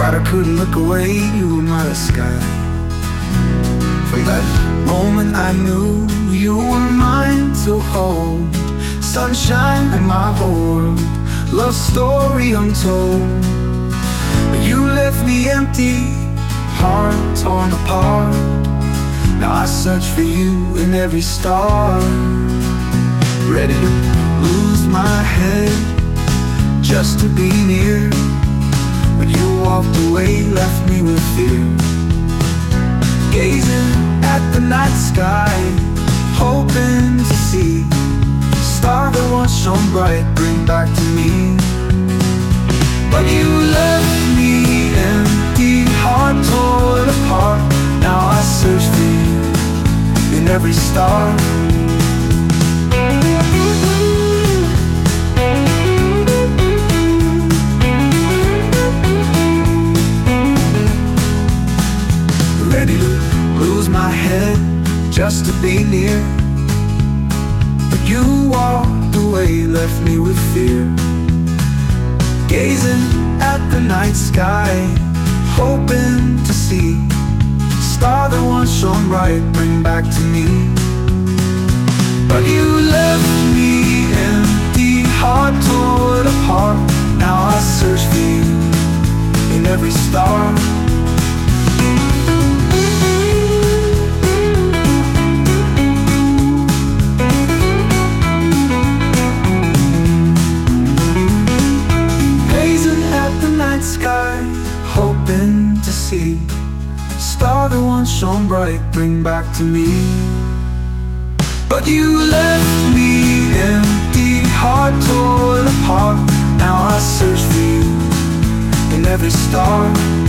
God, I couldn't look away, you were my sky. From that moment I knew you were mine to hold. Sunshine in my whole world, love story untold. But you left me empty, heart torn apart. Now I search for you in every star. Ready to lose my head just to be near. But you walked away, left me with fear. Gazing at the night sky, hoping to see star that once shone bright, bring back to me. But you left me empty, heart torn apart. Now I search for you in every star. Ready to lose my head just to be near. But you walked away, left me with fear. Gazing at the night sky, hoping to see star that once shone bright, bring back to me. But you left me empty, heart torn apart. Now I search for you in every star. Sky, hoping to see star that once shone bright, bring back to me. But you left me empty, heart torn apart. Now I search for you in every star.